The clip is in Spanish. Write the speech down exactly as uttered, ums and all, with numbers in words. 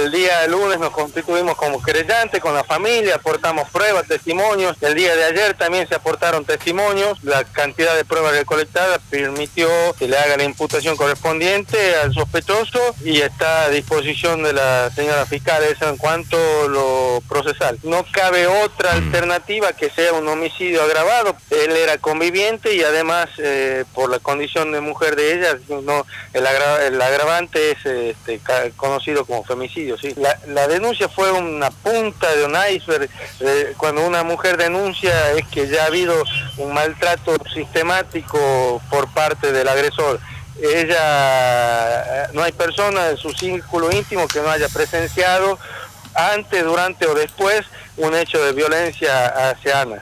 El día lunes nos constituimos como querellantes con la familia, aportamos pruebas, testimonios. El día de ayer también se aportaron testimonios. La cantidad de pruebas recolectadas permitió que le haga la imputación correspondiente al sospechoso y está a disposición de la señora fiscal eso en cuanto a lo procesal. No cabe otra alternativa que sea un homicidio agravado. Él era conviviente y además eh, por la condición de mujer de ella, no, el, agra el agravante es este, conocido como femicidio. ¿Sí? La, la denuncia fue una punta de un iceberg. Eh, cuando una mujer denuncia es que ya ha habido un maltrato sistemático por parte del agresor. Ella, no hay persona de su círculo íntimo que no haya presenciado antes, durante o después un hecho de violencia hacia Ana.